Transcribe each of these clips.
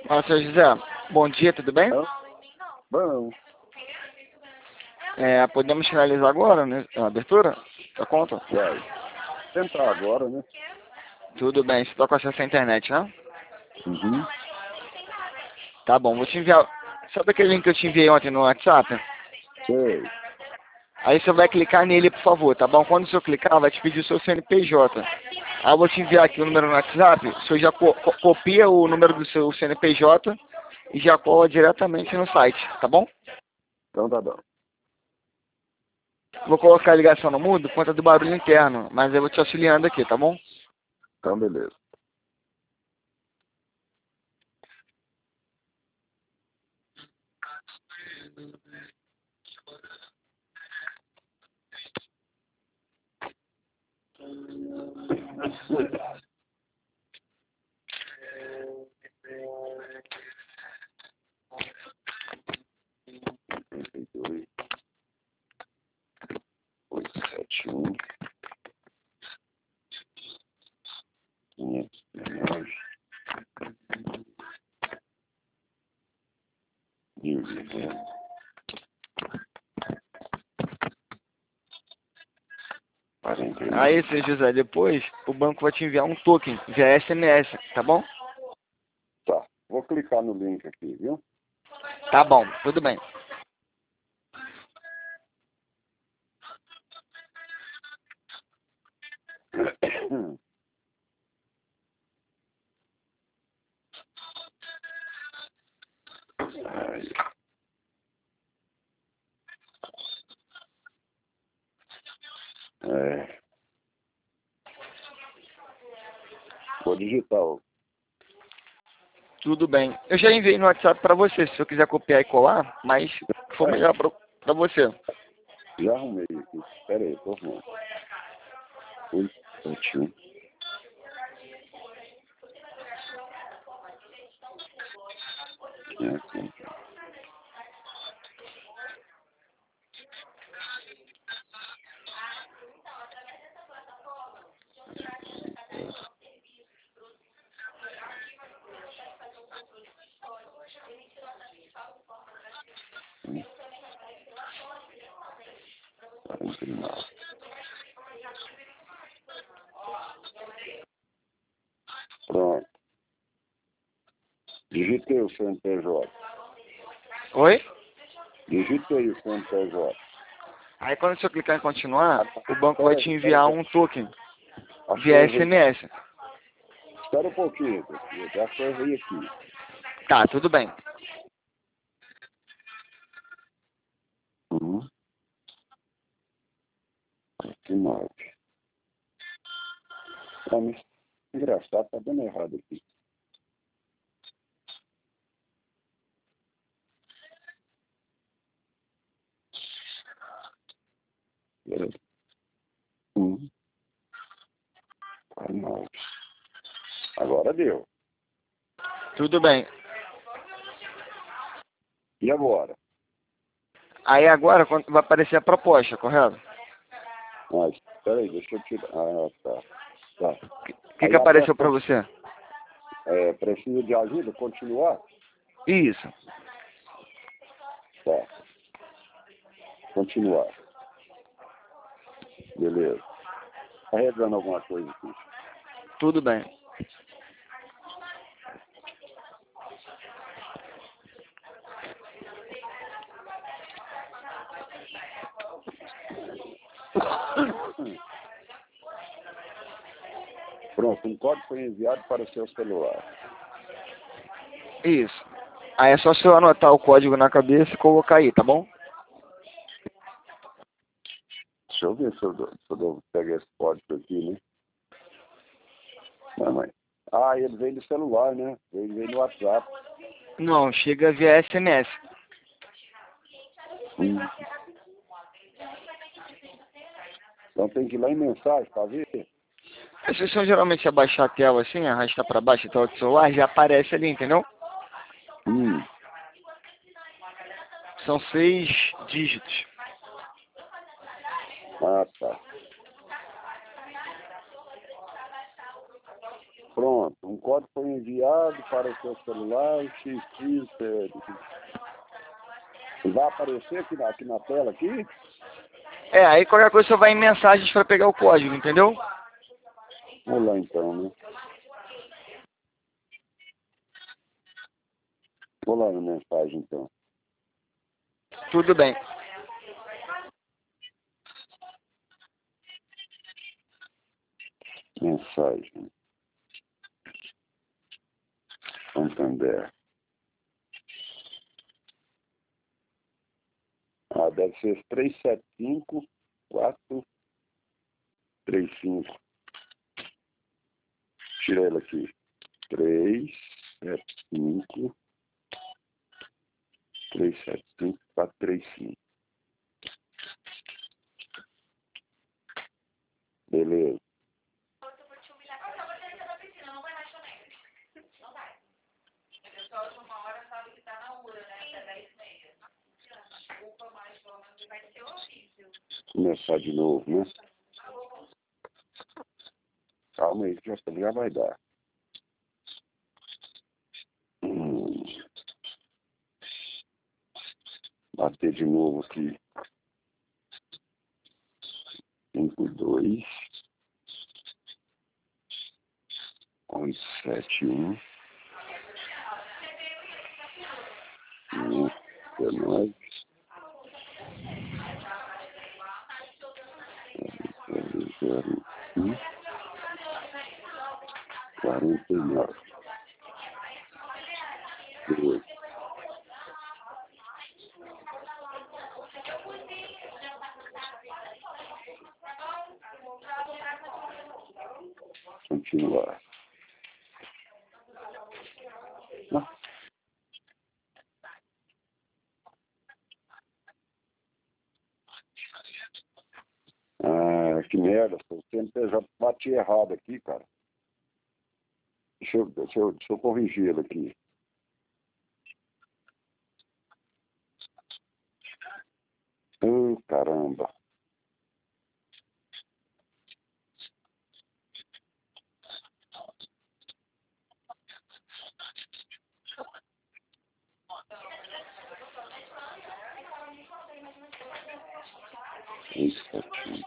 Olá, seu José. Bom dia, tudo bem? Bom, Podemos finalizar agora, né? A abertura da conta? vai. Tentar agora, né? Tudo bem, você está com acesso à internet, né? Uhum. Tá bom, vou te enviar. Sabe aquele link que eu te enviei ontem no WhatsApp? Sei. Aí você vai clicar nele, por favor, tá bom? Quando o senhor clicar, vai te pedir o seu CNPJ. Aí eu vou te enviar aqui o número no WhatsApp. O senhor já copia o número do seu CNPJ e já cola diretamente no site, tá bom? Então tá bom. Vou colocar a ligação no mudo por conta do barulho interno, mas eu vou te auxiliando aqui, tá bom? Então beleza. Oito, sete, um, 519, 1.200, 49. Aí, seu José, depois o banco vai te enviar um token via SMS, tá bom? Tá. Vou clicar no link aqui, viu? Tá bom, tudo bem. Ai. É. Vou digitar o. Tudo bem. Eu já enviei no WhatsApp pra você, se eu quiser copiar e colar, mas for melhor pra você. Já arrumei aqui. Espera aí, tô arrumando. 871. Pronto. Digitei o CNPJ. Oi? Digitei o CNPJ. Aí quando você clicar em continuar, o banco vai te enviar um token Acho que via eu errei. SMS. Espera um pouquinho, eu já que eu errei aqui. Tá, tudo bem. Uhum. Que 9. Tá me engraçado, tá dando errado aqui. Beleza. 9. Agora deu. Tudo bem. E agora? Aí agora vai aparecer a proposta, correto? Ah, espera aí, deixa eu tirar. Ah, tá. Tá. O que apareceu pra você? Precisa de ajuda? Continuar? Isso. Tá. Continuar. Beleza. Carregando alguma coisa aqui. Tudo bem. Pronto, um código foi enviado para o seu celular. Isso. Aí é só você anotar o código na cabeça e colocar aí, tá bom? Deixa eu ver se eu pego esse código aqui, né? Não, mãe. Ah, ele veio do celular, né? Ele veio no WhatsApp. Não, chega via SMS. Então tem que ir lá em mensagem para ver. Se você geralmente abaixar a tela assim, arrastar pra baixo a tela do celular, já aparece ali, entendeu? São 6 dígitos. Ah, tá. Pronto. Um código foi enviado para o seu celular, XX, vai aparecer aqui na tela aqui? Aí qualquer coisa você vai em mensagens para pegar o código, entendeu? Vamos lá então, né? Vou lá na mensagem então. Tudo bem. Mensagem. Santander. Deve ser 375435. Tira ela aqui. 375435. Beleza. Começar de novo, né? Calma aí, que já vai dar. Bater de novo aqui. 52 1171 19 49. Continuar. Que merda, eu sempre já bati errado aqui, cara. Deixa eu corrigir ele aqui. Caramba. Isso aqui.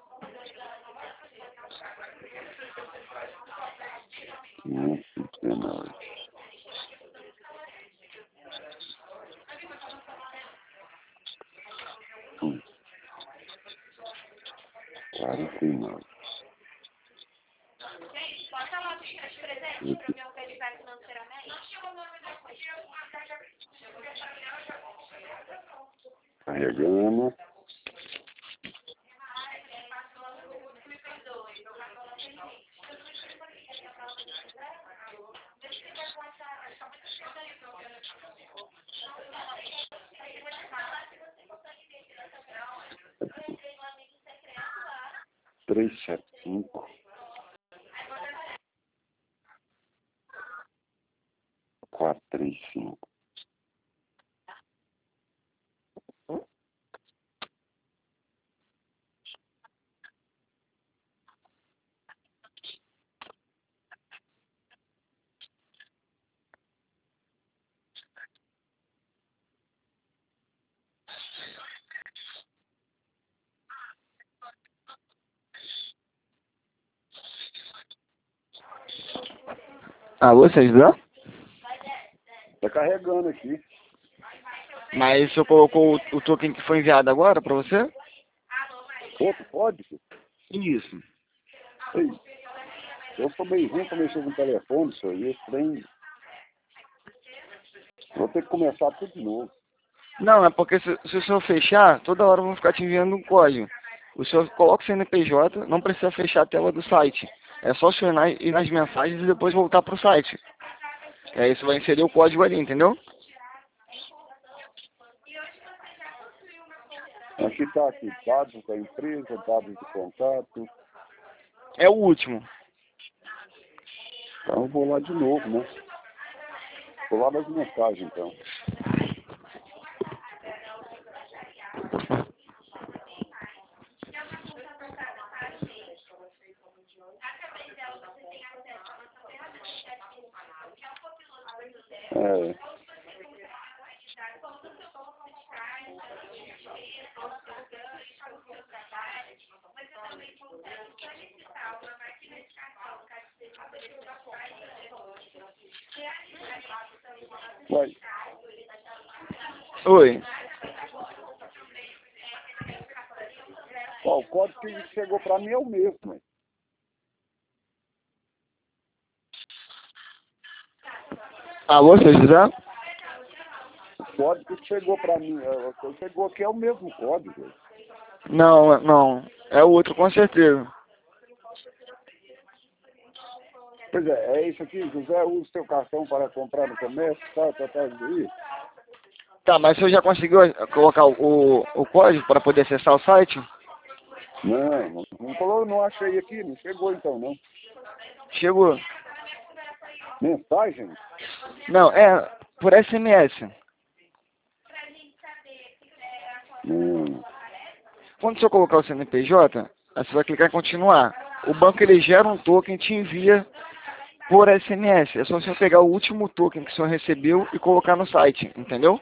Carregando. Três, sete, cinco, 435. Você ajudou? Tá carregando aqui. Mas você colocou o token que foi enviado agora para você? Outro código? Isso. Ei, eu sou meio ruim pra mexer com o telefone, senhor. E esse trem... Vou ter que começar tudo de novo. Não, é porque se o senhor fechar, toda hora vão ficar te enviando um código. O senhor coloca o CNPJ, não precisa fechar a tela do site. É só o senhor ir nas mensagens e depois voltar para o site. Aí você vai inserir o código ali, entendeu? Aqui tá aqui, dados da empresa, dados de contato. É o último. Então eu vou lá de novo, né? Vou lá nas mensagens, então. Uai, Oi. ó, o código que chegou para mim é o mesmo, hein? Alô, seu José? O código que chegou para mim, o que chegou aqui é o mesmo código. Hein? Não, não. É o outro com certeza. Pois é isso aqui, José, usa o seu cartão para comprar no comércio, tá aí. Tá, mas você já conseguiu colocar o código para poder acessar o site? Não falou, não achei aqui, não chegou então, não. Chegou. Mensagem? Não, é por SMS. Hum, Quando você colocar o CNPJ, aí você vai clicar em continuar. O banco ele gera um token e te envia por SMS. É só você pegar o último token que o senhor recebeu e colocar no site, entendeu?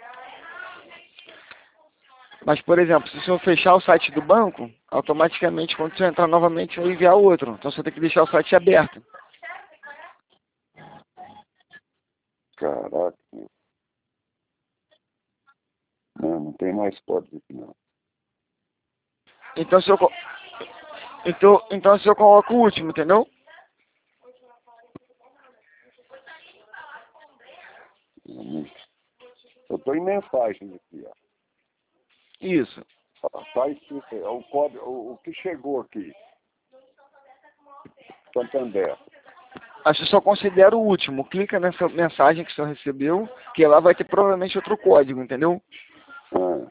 Mas, por exemplo, se o senhor fechar o site do banco, automaticamente, quando você entrar novamente, vai enviar outro. Então, você tem que deixar o site aberto. caraca. Não tem mais código aqui, não. Então, então, o senhor coloca o último, entendeu? Eu tô em mensagens aqui, ó. Isso. Tá escrito aí, o código, o que chegou aqui. Santander. Aí você só considera o último. Clica nessa mensagem que o senhor recebeu, que lá vai ter provavelmente outro código, entendeu? Ah.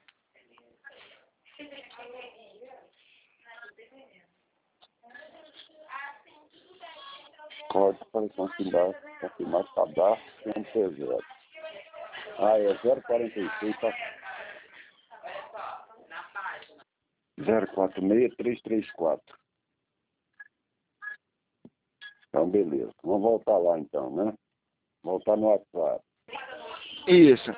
Código para confirmar cadastro CNPJ. Ah, é 046, tá? 046334. Então, beleza. Vamos voltar lá, então, né? Voltar no WhatsApp. Isso.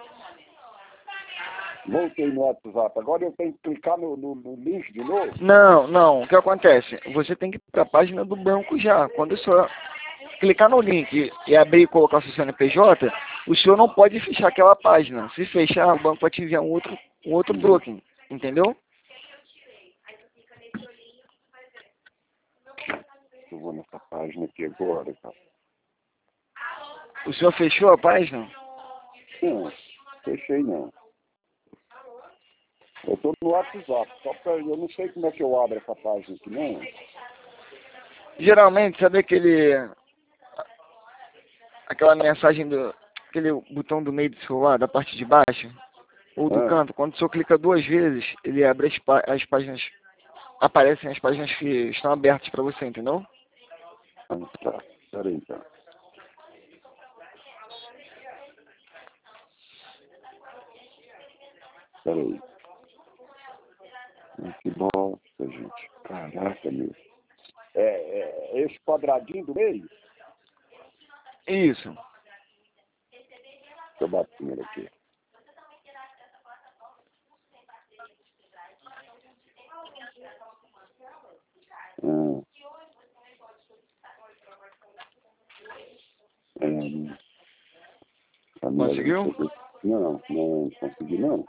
Voltei no WhatsApp. Agora eu tenho que clicar no link de novo? Não. O que acontece? Você tem que ir para a página do banco já. Quando o senhor clicar no link e abrir e colocar o seu CNPJ, o senhor não pode fechar aquela página. Se fechar, o banco vai te enviar um outro token. Entendeu? Eu vou nessa página aqui agora, cara. O senhor fechou a página? Não, fechei não. Eu tô no WhatsApp, só pra, eu não sei como é que eu abro essa página aqui, não. Geralmente, sabe aquela mensagem aquele botão do meio do celular, da parte de baixo, ou do canto, quando o senhor clica duas vezes, ele abre as páginas, aparecem as páginas que estão abertas para você, entendeu? Tá, peraí então. Peraí. Que bosta, gente. Caraca, meu. É esse quadradinho do meio? Isso. Deixa eu bater aqui. Conseguiu? Não consegui não.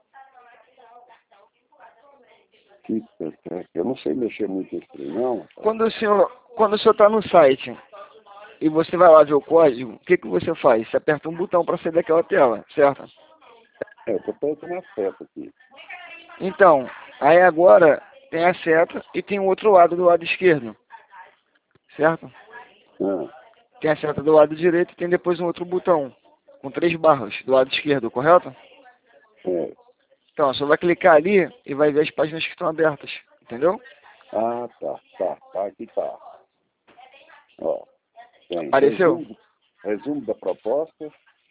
Eu não sei mexer muito nesse trem, não. Quando o senhor está no site e você vai lá ver o código, o que você faz? Você aperta um botão para sair daquela tela, certo? Eu tô apertando a seta aqui. Então, aí agora tem a seta e tem o outro lado do lado esquerdo, certo? Tem a seta do lado direito e tem depois um outro botão com 3 barras do lado esquerdo, correto? É. Então, você vai clicar ali e vai ver as páginas que estão abertas, entendeu? Ah, tá, aqui tá. Ó, tem Apareceu? resumo da proposta,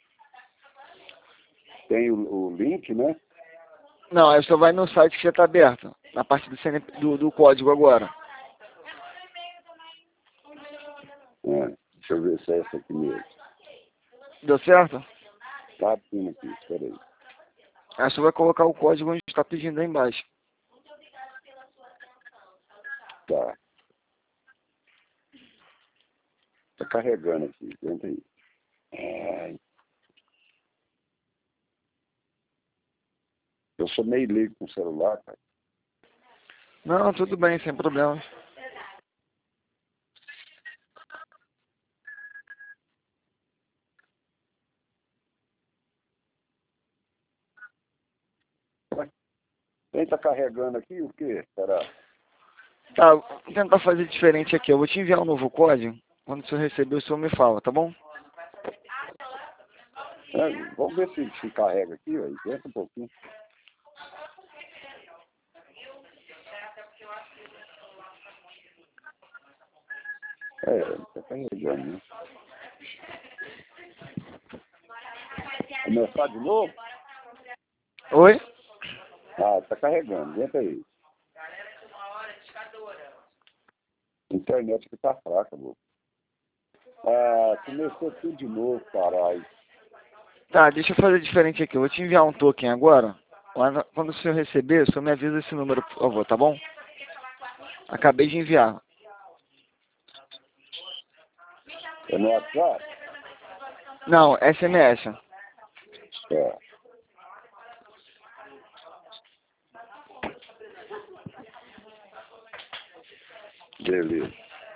tem o link, né? Não, aí você vai no site que já está aberto, na parte do código agora. Deixa eu ver se é essa aqui mesmo. Deu certo? Tá abrindo aqui, peraí. Aí você vai colocar o código onde está pedindo aí embaixo. Tá. Tá carregando aqui, aguenta aí. Ai. Eu sou meio leigo com o celular, cara. Não, tudo bem, sem problemas. Quem tá carregando aqui, o quê? Será? Tá, vou tentar fazer diferente aqui. Eu vou te enviar um novo código. Quando o senhor receber, o senhor me fala, tá bom? Vamos ver se carrega aqui, ó. Aguenta um pouquinho. Tá carregando, né? Começar de novo? Oi? Ah, tá carregando, aguenta aí. A internet aqui tá fraca, vô. Ah, começou tudo de novo, caralho. Tá, deixa eu fazer diferente aqui. Eu vou te enviar um token agora. Quando o senhor receber, o senhor me avisa esse número, por favor, tá bom? Acabei de enviar. É no WhatsApp? Não, SMS. Tá. Beleza.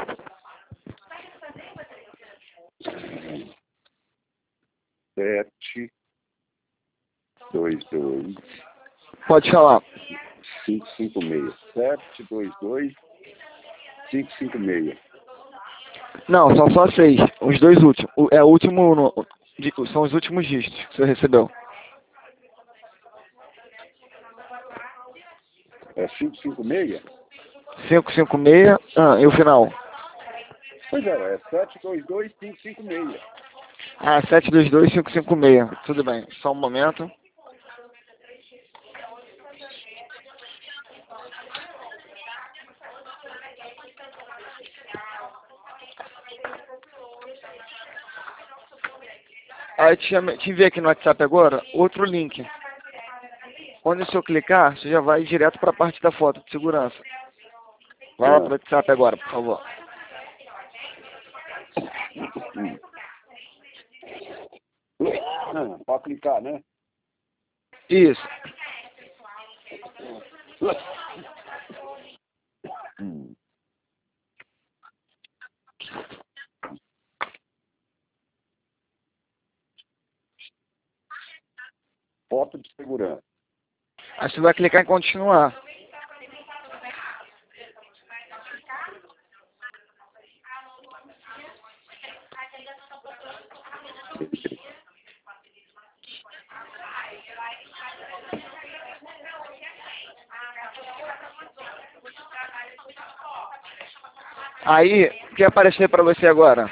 Sete, dois, dois, Pode falar. 556. 722 556. Não, são só 6. Os dois últimos. É o último. São os últimos dígitos que o senhor recebeu. É 556? 556. E o final? Pois é 722 556. Ah, 722-556. Tudo bem. Só um momento. Aí te enviei aqui no WhatsApp agora outro link. Quando o senhor clicar, você já vai direto para a parte da foto de segurança. Vai lá para o WhatsApp agora, por favor. Pode clicar, né? Isso. Foto de segurança. Aí você vai clicar em continuar. Aí, o que aparecer para você agora?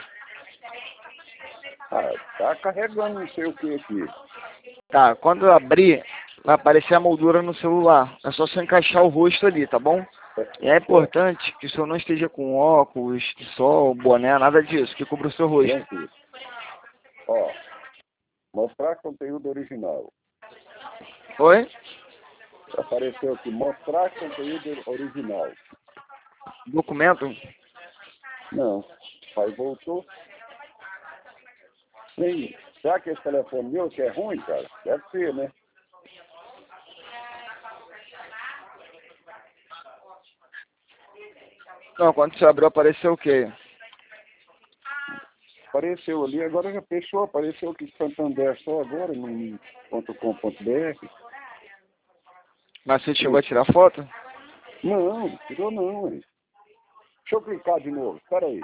Ah, tá carregando não sei o que aqui. Tá, quando eu abrir, vai aparecer a moldura no celular. É só você encaixar o rosto ali, tá bom? E é importante que o senhor não esteja com óculos, de sol, boné, nada disso, que cubra o seu rosto. Tranquilo. Ó, mostrar conteúdo original. Oi? Apareceu aqui, mostrar conteúdo original. Documento? Não. Aí voltou. Sim. Será que esse telefone meu que é ruim, cara? Deve ser, né? Não, quando você abriu apareceu o quê? Apareceu ali, agora já fechou, apareceu aqui Santander só agora, no .com.br. Mas você chegou a tirar foto? Não, tirou não, hein? Deixa eu clicar de novo, espera aí.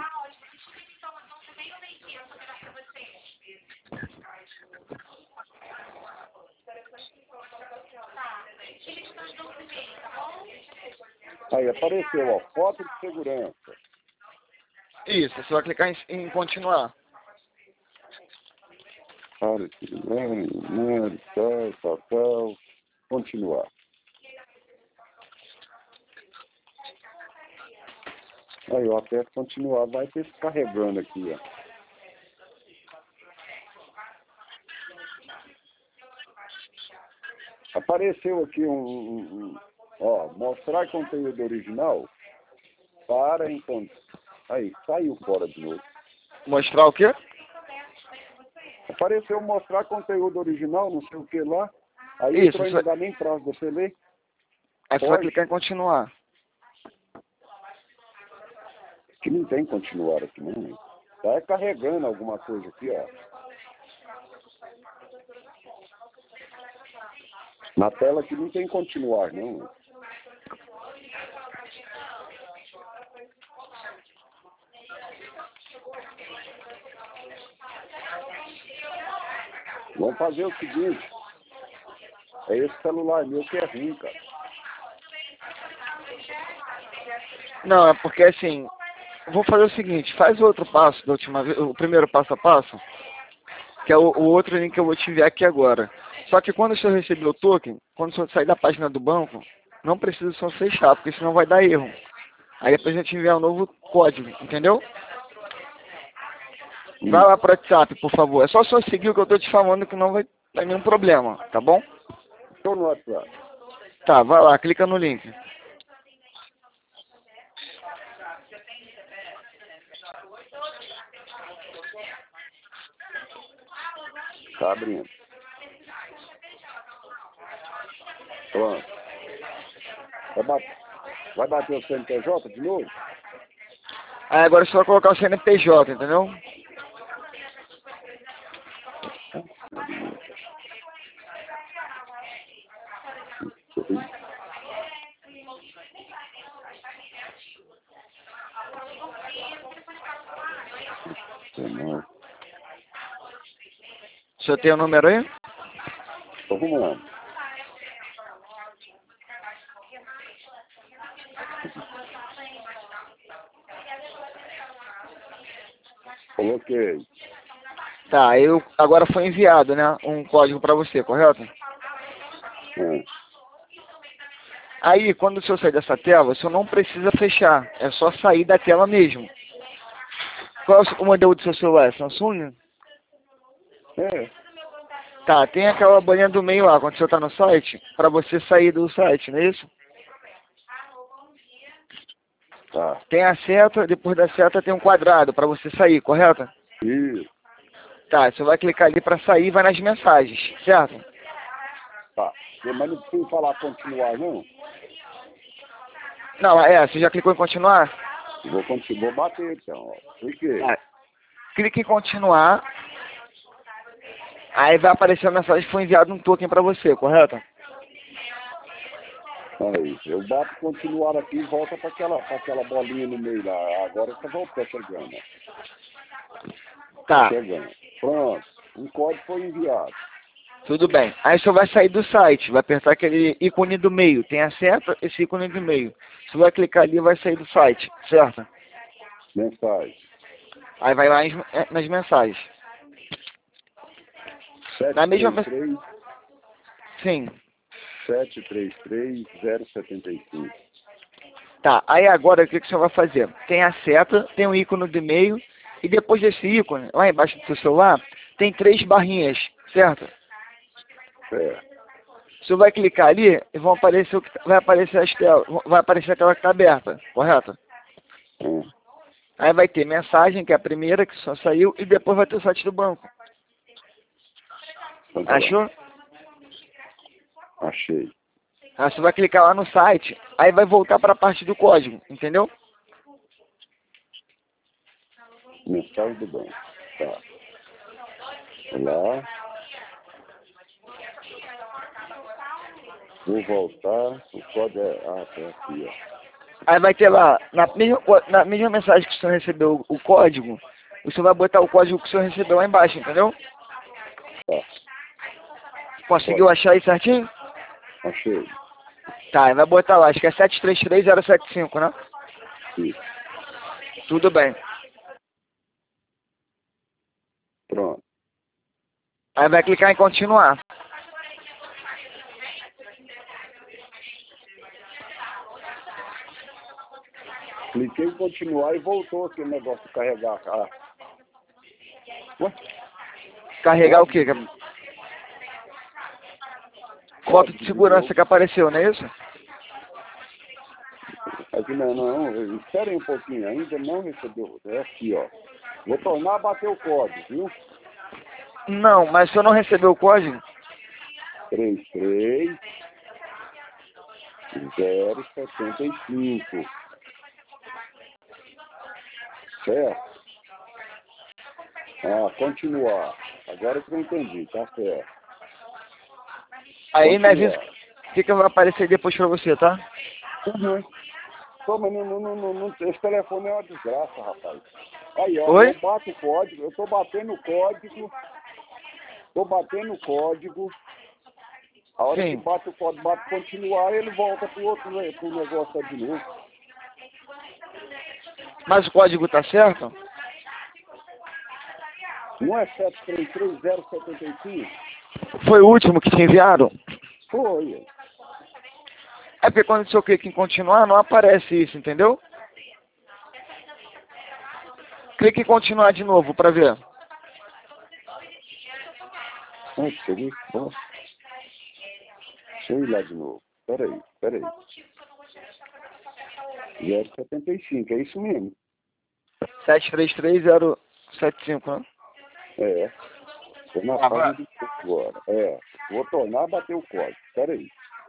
Aí apareceu, ó, foto de segurança. Isso, você vai clicar em continuar. Tal. Continuar. Aí eu aperto continuar, vai ter carregando aqui, ó. Apareceu aqui ó, mostrar conteúdo original para encontrar. Aí, saiu fora de novo. Mostrar o quê? Apareceu mostrar conteúdo original, não sei o que lá. Aí Isso, entrou em lugar nem prazo, você lê. Aí você vai clicar em continuar. Que não tem continuar aqui, não. Tá carregando alguma coisa aqui, ó. Na tela aqui não tem continuar, não. Vamos fazer o seguinte. É esse celular meu que é ruim, cara. Não, é porque assim, vou fazer o seguinte, faz o outro passo da última vez, o primeiro passo a passo, que é o outro link que eu vou te enviar aqui agora. Só que quando o senhor receber o token, quando o senhor sair da página do banco, não precisa só fechar, porque senão vai dar erro. Aí depois a gente enviar um novo código, entendeu? Vai lá pro WhatsApp, por favor. É só o senhor seguir o que eu tô te falando que não vai ter nenhum problema, tá bom? Estou no WhatsApp. Tá, vai lá, clica no link. Tá abrindo. Pronto. Vai bater o CNPJ de novo? Aí agora você vai colocar o CNPJ, entendeu? O senhor tem o número aí? Tô arrumando. Coloquei. Tá, agora foi enviado, né, um código para você, correto? É. Aí, quando o senhor sair dessa tela, o senhor não precisa fechar, é só sair da tela mesmo. Qual é o modelo do seu celular? Samsung? É. Tá, tem aquela bolinha do meio lá, quando o senhor tá no site, para você sair do site, não é isso? Tá. Tem a seta, depois da seta tem um quadrado para você sair, correto? Isso. Tá, você vai clicar ali para sair e vai nas mensagens, certo? Tá. Mas não precisa falar continuar, não? Não, você já clicou em continuar? Vou bater, então. Ó. Cliquei. Tá. Clique em continuar. Aí vai aparecer a mensagem que foi enviado um token para você, correto? Aí, eu bato continuar aqui e volta para aquela bolinha no meio lá. Agora tá voltando, chegando. Tá, Chegando. Pronto. Um código foi enviado. tudo bem. Aí você vai sair do site, vai apertar aquele ícone do meio. Tem a seta, esse ícone do meio. Você vai clicar ali e vai sair do site, certo? Mensagem. Aí vai lá nas mensagens. Na mesma mensagem. 733 Sim. 733 075. Tá, aí agora o que o senhor vai fazer? Tem a seta, tem um ícone do e-mail, e depois desse ícone, lá embaixo do seu celular, tem 3 barrinhas, certo? É. O senhor vai clicar ali e vai aparecer as telas, vai aparecer aquela que está aberta, correto? Aí vai ter mensagem, que é a primeira que só saiu, e depois vai ter o site do banco. Então, tá Achou? lá. Achei. Aí você vai clicar lá no site, aí vai voltar para a parte do código, entendeu? Mensagem do banco. Tá. Lá. Vou voltar. O código é. Ah, tá aqui, ó. Aí vai ter lá, na mesma mensagem que o senhor recebeu o código, o senhor vai botar o código que o senhor recebeu lá embaixo, entendeu? Tá. Conseguiu achar aí certinho? Achei. Tá, aí vai botar lá, acho que é 733075, né? Isso. Tudo bem. Pronto. Aí vai clicar em continuar. Cliquei em continuar e voltou aquele negócio de carregar. Ah. Carregar o quê? foto de segurança que apareceu, não é isso? Aqui não, espera aí um pouquinho, ainda não recebeu. É aqui, ó. Vou tornar a bater o código, viu? Não, mas se eu não receber o código, 33075. Certo? Ah, continuar. Agora que eu entendi, tá certo. aí me avisa Continuar. o que vai aparecer depois pra você, tá? Uhum. Pô, mas esse telefone é uma desgraça, rapaz. Aí, ó, Oi? eu bato o código, eu tô batendo o código, a hora que Sim. bate o código, bate continuar, ele volta pro negócio lá de novo. Mas o código tá certo? Não é 733075? Foi o último que te enviaram? Foi. É porque quando o senhor clica em continuar, não aparece isso, entendeu? Clique em continuar de novo pra ver. Ah, cheguei. Ó. Deixa eu ir lá de novo. Peraí. 075, é isso mesmo. 733075, né? É. Tô na Ah, página vai. do texto agora. É. Vou tornar a bater o código. Peraí.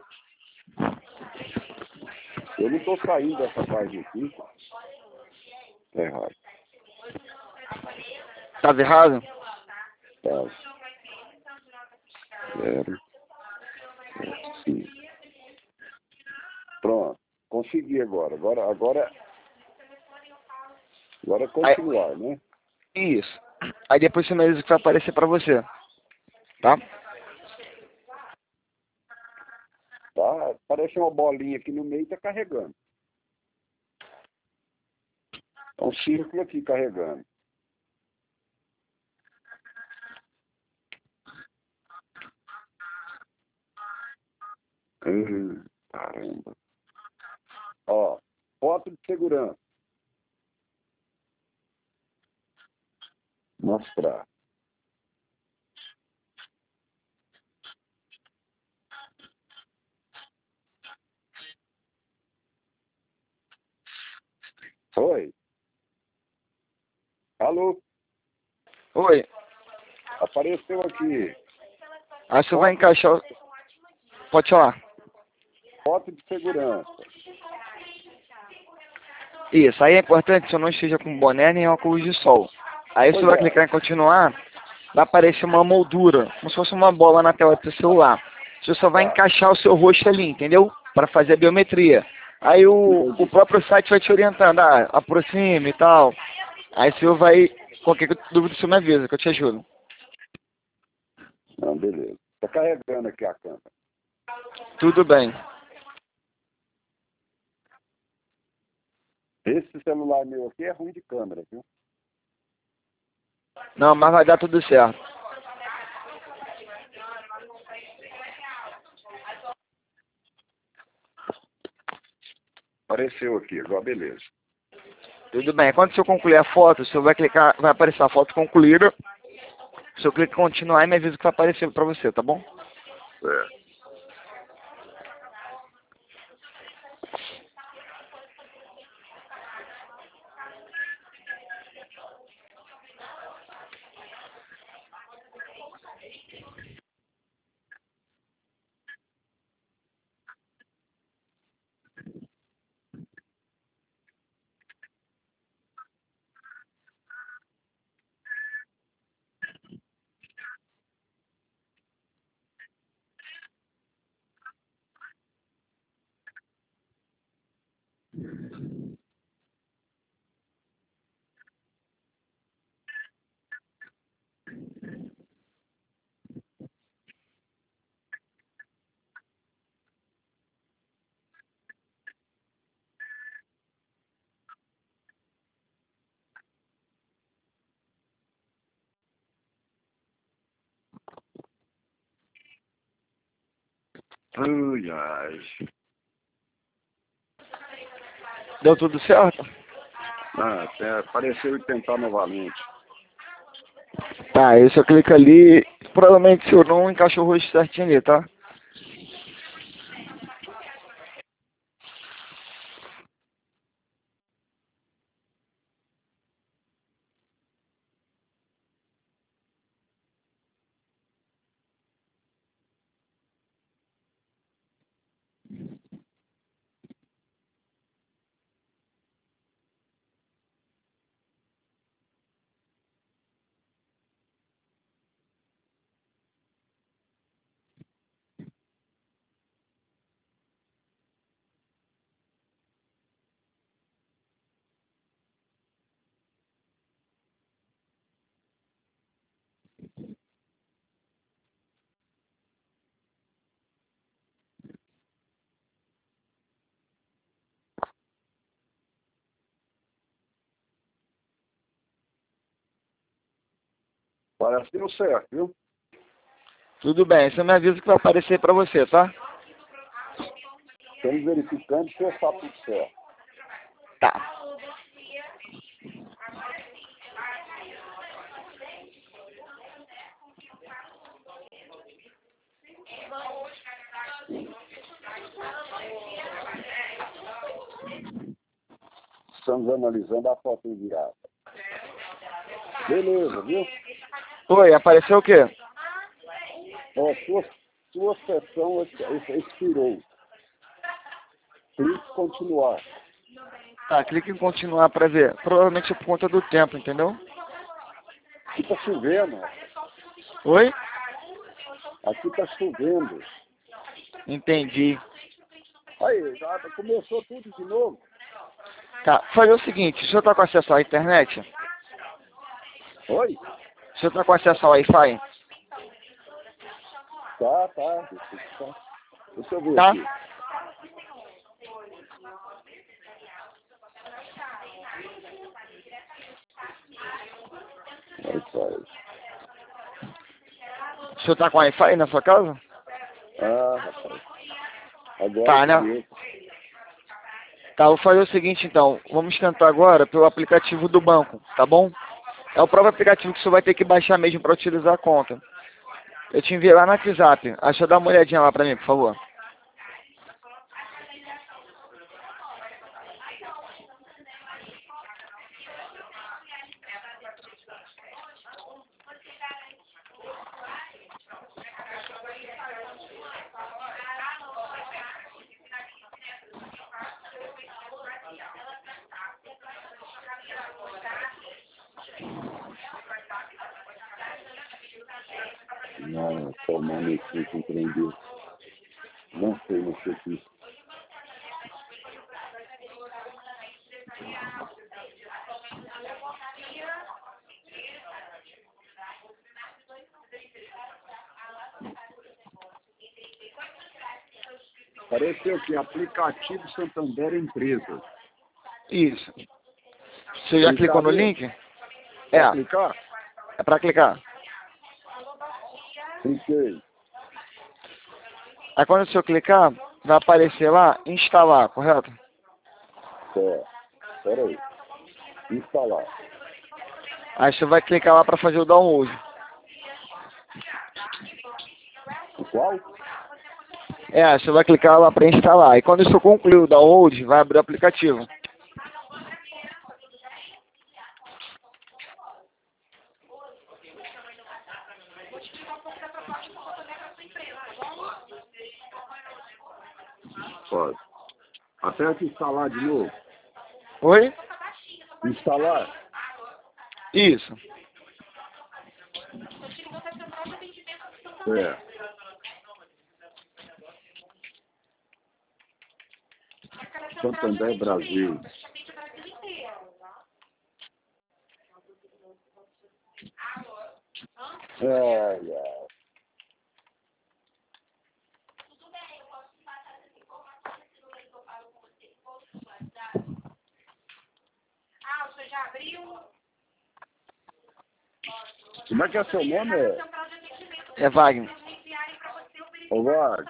Eu não tô saindo dessa página aqui. Tá errado. Tava errado? Tá. 0, 5. Pronto. Consegui agora. Agora é Aí, continuar, né? isso. Aí depois você me avisa o que vai aparecer pra você. Tá? Tá? Parece uma bolinha aqui no meio e tá carregando. É um círculo aqui carregando. Caramba. Ó, foto de segurança. Mostrar. Oi. Alô? Oi. Apareceu aqui. Aí você vai Foto, encaixar. Pode falar. foto de segurança. Isso. Aí é importante que você não esteja com boné nem óculos de sol. Aí você Pois vai é. clicar em continuar. Vai aparecer uma moldura, como se fosse uma bola na tela do seu celular. Você só vai Tá. encaixar o seu rosto ali, entendeu? Para fazer a biometria. Aí o Entendi. próprio site vai te orientando, aproxime e tal. Aí você vai, qualquer dúvida você me avisa, que eu te ajudo. Não, beleza. Tá carregando aqui a câmera. Tudo bem. Esse celular meu aqui é ruim de câmera, viu? Não, mas vai dar tudo certo. Apareceu aqui, agora beleza. Tudo bem. Quando você concluir a foto, você vai clicar, vai aparecer a foto concluída. Se eu clicar em continuar, e me avisa que vai aparecer para você, tá bom? É. Ai, ai. Deu tudo certo? Ah, até apareceu e tentar novamente. Tá, aí você clica ali, provavelmente se eu não encaixou o rosto certinho ali, tá? Parece que deu certo, viu? Tudo bem, você me avisa que vai aparecer para você, tá? Estamos verificando se está tudo certo. Tá. Estamos analisando a foto enviada. Beleza, viu? Oi, apareceu o quê? Ó, sua sessão expirou. Clique em continuar. Tá, clique em continuar para ver. Provavelmente é por conta do tempo, entendeu? Aqui está chovendo. Oi? Aqui está chovendo. Entendi. Aí, já começou tudo de novo. Tá, fazer o seguinte, o senhor tá com acesso à internet? Oi? O senhor tá com acesso ao Wi-Fi? Tá. Deixa eu ver Tá? aqui. Wi-Fi. O senhor tá com Wi-Fi na sua casa? Ah, rapaz. Agora Tá, né? mesmo. Tá, vou fazer o seguinte então. Vamos tentar agora pelo aplicativo do banco, tá bom? É o próprio aplicativo que o senhor vai ter que baixar mesmo para utilizar a conta. Eu te enviei lá no WhatsApp. Deixa eu dar uma olhadinha lá para mim, por favor. Não, tomando esse compreendido. Não sei mexer aqui. Apareceu aqui, aplicativo Santander Empresa. Isso. Você já clicou no link? Vai É, clicar? é para clicar. Cliquei. Aí quando o senhor clicar, vai aparecer lá, instalar, correto? Espera aí. Instalar. Aí você vai clicar lá para fazer o download. O qual? É, você vai clicar lá para instalar. E quando isso concluir o download, vai abrir o aplicativo. Pode. Aperte instalar de novo. Oi? Instalar. Isso. Santander Brasil. É. Como é que é seu nome? É Wagner. Ô, Wagner,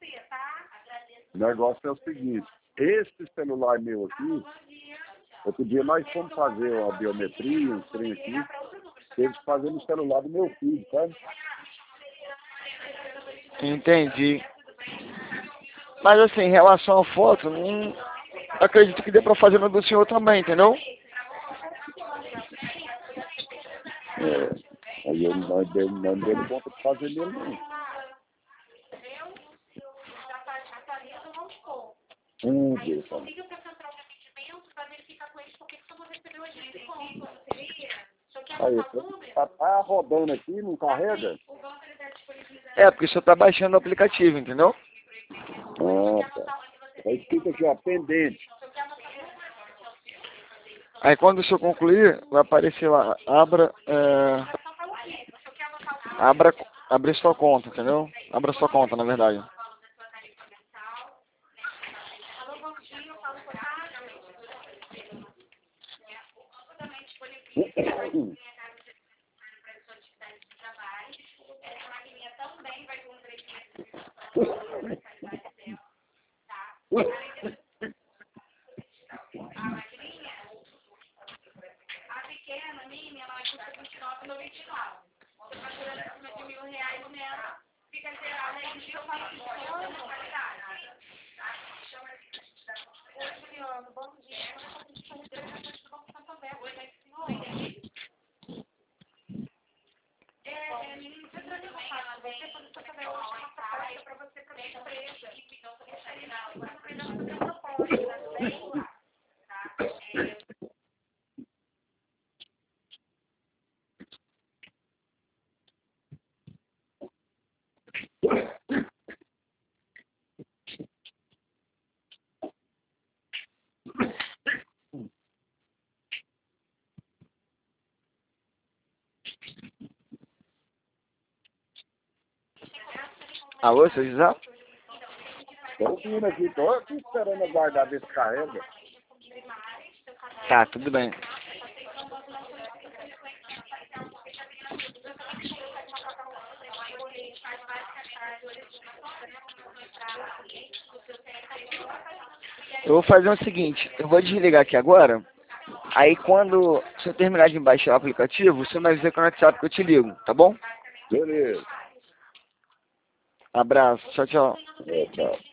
o negócio é o seguinte. Esse celular meu aqui, outro dia nós fomos fazer uma biometria, um trem aqui, teve que fazer no celular do meu filho, sabe? Entendi. Mas assim, em relação à foto, não acredito que dê para fazer no do senhor também, entendeu? Aí eu não deu conta de fazer mesmo, não. Deus, cara. Aí, tá rodando aqui, não carrega? É, porque o senhor tá baixando o aplicativo, entendeu? Tá. Tá escrito aqui, ó, pendente. Aí quando o senhor concluir, vai aparecer lá, abra sua conta, entendeu? Abra sua conta, na verdade. A pequena, minha, ela custa R$29,99. Você fatura acima de R$1.000 nela, fica zerada aí de eu faço de qualidade. Oi, Juliano, bom dia. Menino, você traz uma faixa pra você, quando você tiver hoje, uma faixa pra você, pra sua empresa. Então, você deixaria na hora, pra fazer uma proposta, tá? Alô, seu José? Tô ouvindo aqui, tô aqui esperando aguardar ver se carrega. Tá, tudo bem. Eu vou fazer o seguinte, eu vou desligar aqui agora, aí quando você terminar de baixar o aplicativo, você me avisa com o WhatsApp que eu te ligo, tá bom? Beleza. Abraço, tchau, tchau. Tchau.